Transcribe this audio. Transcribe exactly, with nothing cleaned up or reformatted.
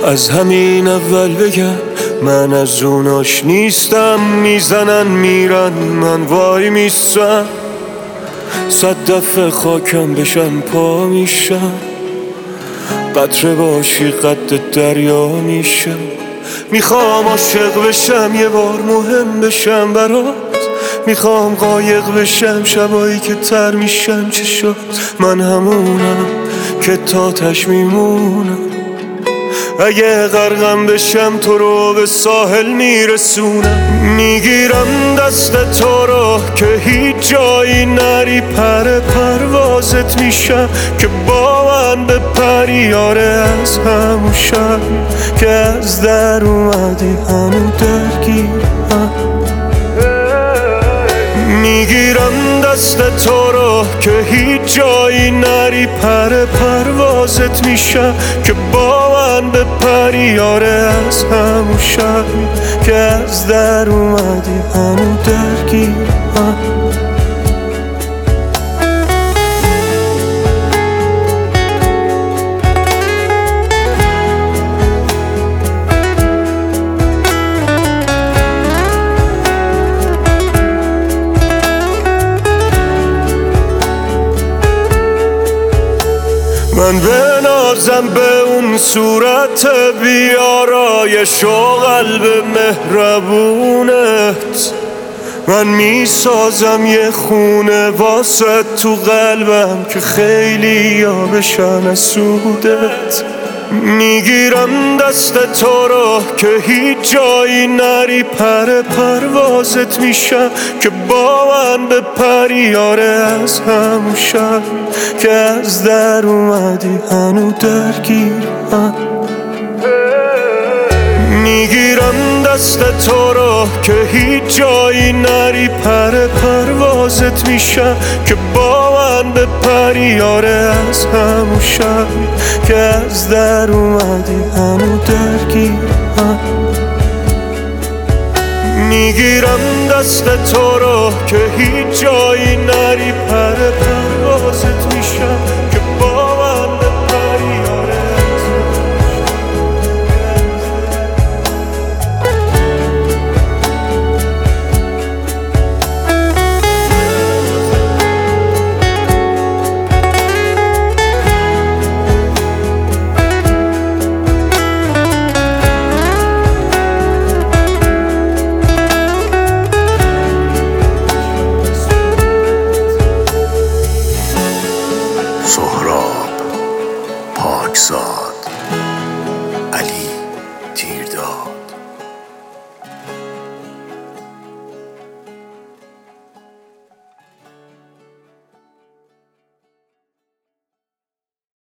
از همین اول بگم من از اوناش نیستم. میزنن میرن من وای میستم، صد دفعه خاکم بشن پا میشم. قطره باشی قد دریا میشم. میخوام عاشق بشم یه بار مهم بشم برات. میخوام قایق بشم شبایی که تر میشم چشات. من همونم که تاتش میمونم. اگه غرقم بشم تو رو به ساحل میرسونم. میگیرم دست تو رو که هیچ جایی نری. پر پروازت میشم که با من به پری. آره از همون شب که از در اومدی هنو درگیرم. میگیرم دست تو رو که هیچ جایی نری. پر پروازت میشم که با من به پری. آره از همون شب که از در اومدی هنو درگیرم. من بنازم به اون صورت بیارایش و قلب مهربونت. من میسازم یه خونه واسه تو قلبم که خیلی یا بشن از سودت. میگیرم دست تو رو که هیچ جایی نری. پر پروازت میشم که با من به پری. آره از همون شب که از در اومدی هنو درگیرم. میگیرم دست تو رو که هیچ جایی نری. پر پروازت میشم که با من به پری. آره از همون شب که از در اومدی هنو درگیرم. میگیرم دست تو رو که هیچ جایی نری. پر